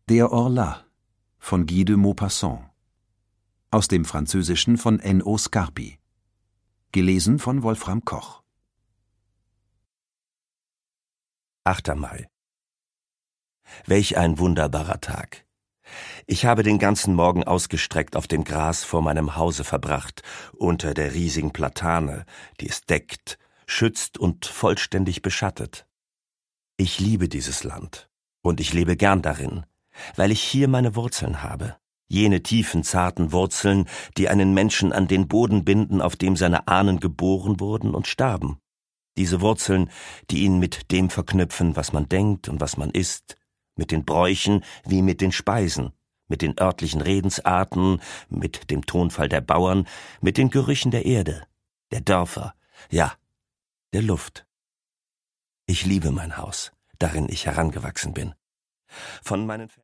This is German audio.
Der Horla von Guy de Maupassant. Aus dem Französischen von N.O. Scarpi. Gelesen von Wolfram Koch. 8. Mai. Welch ein wunderbarer Tag. Ich habe den ganzen Morgen ausgestreckt auf dem Gras vor meinem Hause verbracht, unter der riesigen Platane, die es deckt, schützt und vollständig beschattet. Ich liebe dieses Land und ich lebe gern darin, weil ich hier meine Wurzeln habe. Jene tiefen, zarten Wurzeln, die einen Menschen an den Boden binden, auf dem seine Ahnen geboren wurden und starben. Diese Wurzeln, die ihn mit dem verknüpfen, was man denkt und was man isst, mit den Bräuchen wie mit den Speisen, mit den örtlichen Redensarten, mit dem Tonfall der Bauern, mit den Gerüchen der Erde, der Dörfer, ja, der Luft. Ich liebe mein Haus, darin ich herangewachsen bin. Von meinen